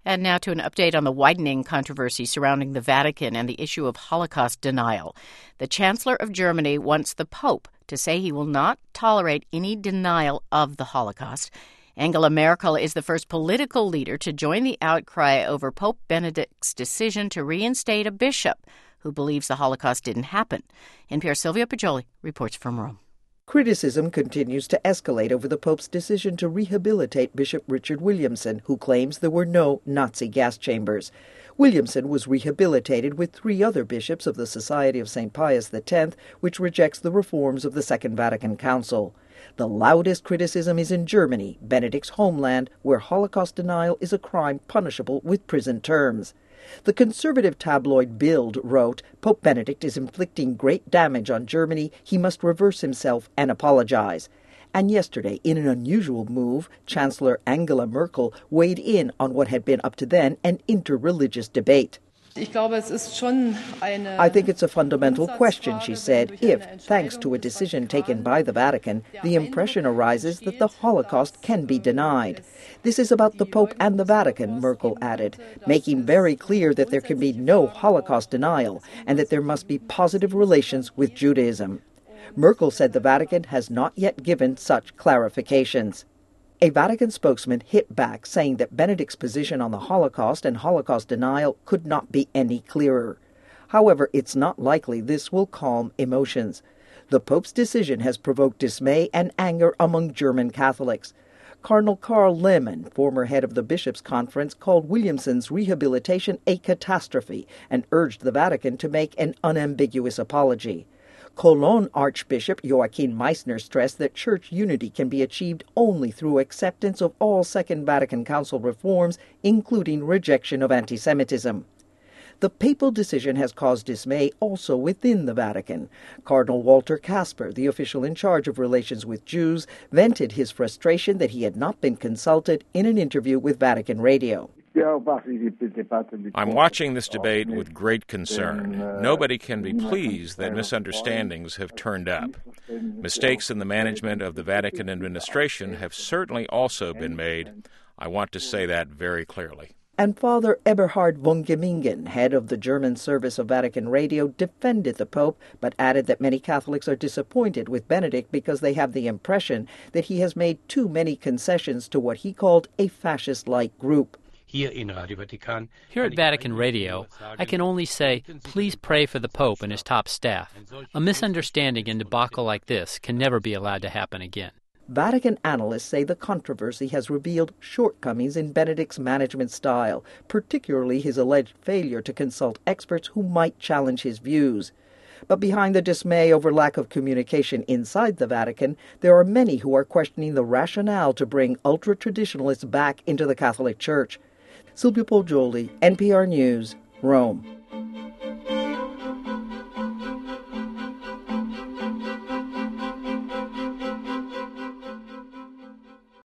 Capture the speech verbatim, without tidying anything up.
And now to an update on the widening controversy surrounding the Vatican and the issue of Holocaust denial. The Chancellor of Germany wants the Pope to say he will not tolerate any denial of the Holocaust. Angela Merkel is the first political leader to join the outcry over Pope Benedict's decision to reinstate a bishop who believes the Holocaust didn't happen. N P R's Silvia Poggioli reports from Rome. Criticism continues to escalate over the Pope's decision to rehabilitate Bishop Richard Williamson, who claims there were no Nazi gas chambers. Williamson was rehabilitated with three other bishops of the Society of Saint Pius X, which rejects the reforms of the Second Vatican Council. The loudest criticism is in Germany, Benedict's homeland, where Holocaust denial is a crime punishable with prison terms. The conservative tabloid Bild wrote, Pope Benedict is inflicting great damage on Germany. He must reverse himself and apologize. And yesterday, in an unusual move, Chancellor Angela Merkel weighed in on what had been up to then an interreligious debate. I think it's a fundamental question, she said, if, thanks to a decision taken by the Vatican, the impression arises that the Holocaust can be denied. This is about the Pope and the Vatican, Merkel added, making very clear that there can be no Holocaust denial and that there must be positive relations with Judaism. Merkel said the Vatican has not yet given such clarifications. A Vatican spokesman hit back, saying that Benedict's position on the Holocaust and Holocaust denial could not be any clearer. However, it's not likely this will calm emotions. The Pope's decision has provoked dismay and anger among German Catholics. Cardinal Karl Lehmann, former head of the Bishops' Conference, called Williamson's rehabilitation a catastrophe and urged the Vatican to make an unambiguous apology. Cologne Archbishop Joachim Meissner stressed that church unity can be achieved only through acceptance of all Second Vatican Council reforms, including rejection of anti-Semitism. The papal decision has caused dismay also within the Vatican. Cardinal Walter Kasper, the official in charge of relations with Jews, vented his frustration that he had not been consulted in an interview with Vatican Radio. I'm watching this debate with great concern. Nobody can be pleased that misunderstandings have turned up. Mistakes in the management of the Vatican administration have certainly also been made. I want to say that very clearly. And Father Eberhard von Gemmingen, head of the German service of Vatican Radio, defended the Pope, but added that many Catholics are disappointed with Benedict because they have the impression that he has made too many concessions to what he called a fascist-like group. Here at Vatican Radio, I can only say, please pray for the Pope and his top staff. A misunderstanding and debacle like this can never be allowed to happen again. Vatican analysts say the controversy has revealed shortcomings in Benedict's management style, particularly his alleged failure to consult experts who might challenge his views. But behind the dismay over lack of communication inside the Vatican, there are many who are questioning the rationale to bring ultra-traditionalists back into the Catholic Church. Silvia Poggioli, N P R News, Rome.